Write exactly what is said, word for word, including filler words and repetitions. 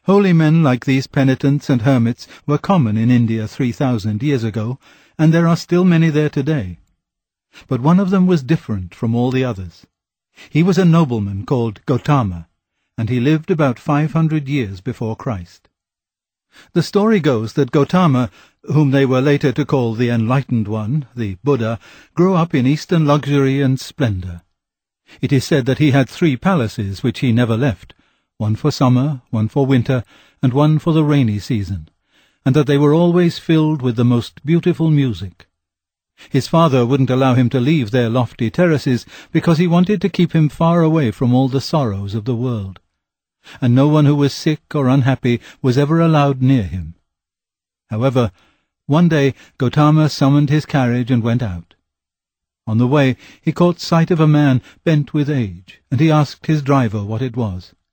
Holy men like these penitents and hermits were common in India three thousand years ago, and there are still many there today. But one of them was different from all the others. He was a nobleman called Gautama, and he lived about five hundred years before Christ. The story goes that Gautama, whom they were later to call the Enlightened One, the Buddha, grew up in Eastern luxury and splendor. It is said that he had three palaces which he never left, one for summer, one for winter, and one for the rainy season, and that they were always filled with the most beautiful music. His father wouldn't allow him to leave their lofty terraces because he wanted to keep him far away from all the sorrows of the world, and no one who was sick or unhappy was ever allowed near him. However, one day Gautama summoned his carriage and went out. On the way he caught sight of a man bent with age, and he asked his driver what it was.